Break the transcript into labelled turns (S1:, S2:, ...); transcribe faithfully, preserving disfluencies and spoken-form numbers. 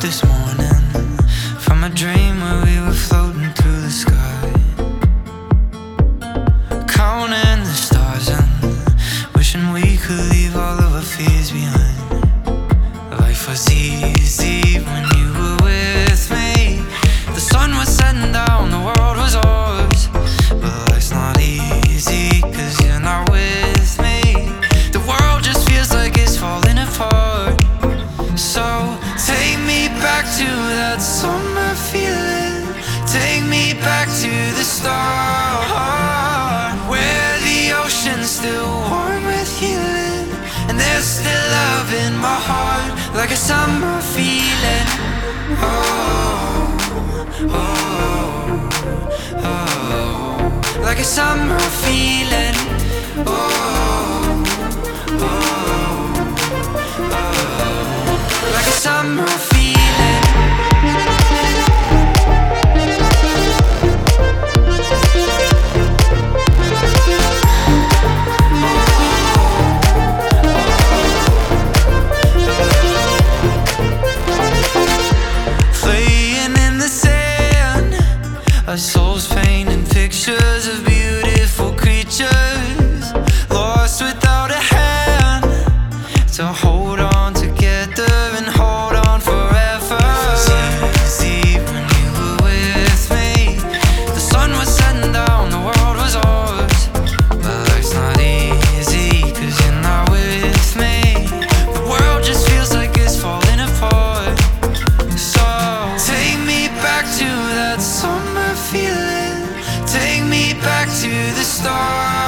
S1: this morning from a dream where we were floating through the sky, counting the stars and wishing we could leave all of our fears behind. Life was easy when you were with me. The sun was setting down, the world was ours. But life's not easy cause you're not with me. The world just feels like it's falling apart. So take me back to that summer feeling. Take me back to the start, where the ocean's still warm with healing, and there's still love in my heart, like a summer feeling. Oh, oh, oh, like a summer feeling. Oh, oh, oh, like a summer feeling. Our souls painting pictures of beautiful creatures, lost without a hand to hold on together and hold on forever. It was easy when you were with me. The sun was setting down, the world was ours. But life's not easy cause you're not with me. The world just feels like it's falling apart. So take me back to that summer feeling. Take me back to the start.